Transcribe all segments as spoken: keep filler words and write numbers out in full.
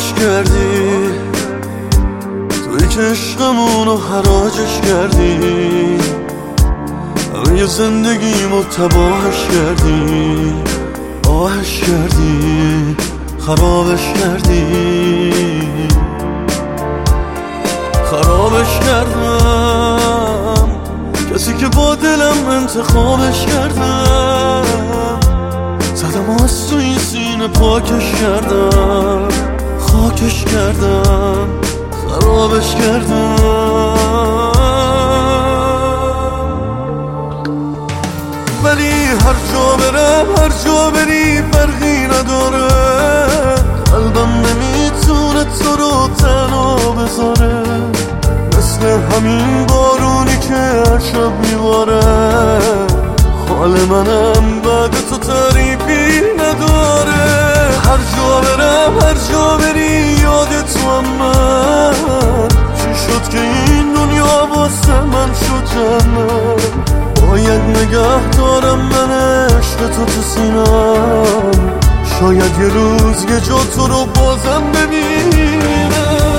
خرابش کردی، توی که عشقمونو حراجش کردی، همه زندگیمو تباهش کردی، آهش کردی، خرابش کردی. خرابش کردم، کسی که با دلم انتخابش کردم، زدم از تو این سینه پاکش کردم، خاکش کردم، خرابش کردم. ولی هر جا برم، هر جا بری فرقی نداره، قلبم نمیتونه تو رو تنها بذاره، مثل همین بارونی که هر شب میباره. حال منم بعد تو تعریفی نداره، هر جا برم، هر جا بری یاد تو هم من. چی شد که این دنیا واسه من شد جنت؟ باید نگه دارم من عشق تو تو سینم، شاید یه روز یه جا تو رو بازم ببینم.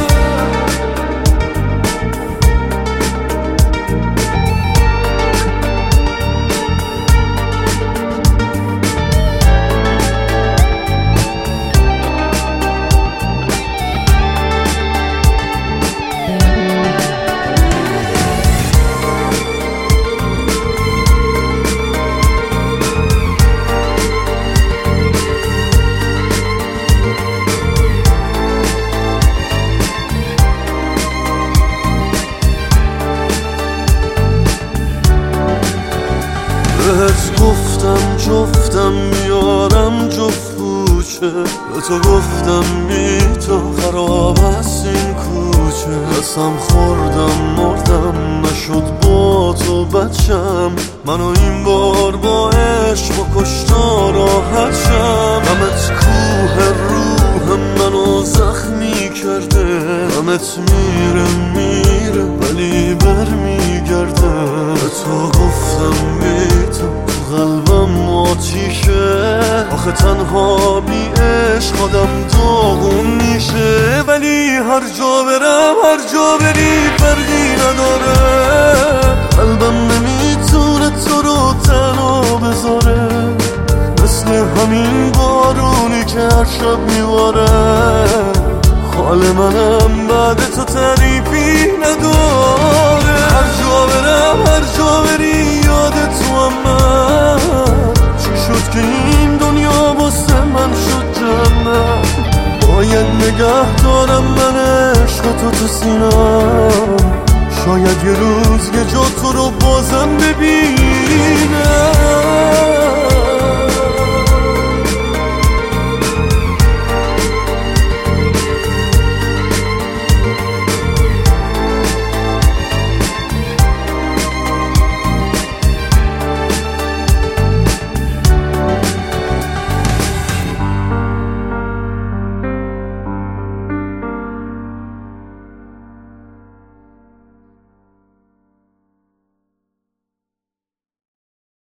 بهت گفتم جفتم میارم جفت کوچه، به تو گفتم بی تو خراب است این کوچه. قسم خوردم مردم نشد با تو بچم، منو این بار با عشق و کشتا راحت شم. غمت کوه روح منو زخمی کرده، غمت میره میره ولی بر میگرده. به تو گفتم بی تو قلبم آتیشه، آخه تنها بی عشق آدم داغون میشه. ولی هر جا برم، هر جا بری فرقی نداره، قلبم نمیتونه تو رو تنها بذاره، مثل همین بارونی که هر شب میباره. حال منم بعد تو تعریفی نداره، هر جا برم، هر جا بری یاد تو هم من. چی شد که این دنیا واسه من شد جنت؟ باید نگه دارم من عشق تو تو سینم، شاید یه روز یه جا تو رو بازم ببینم.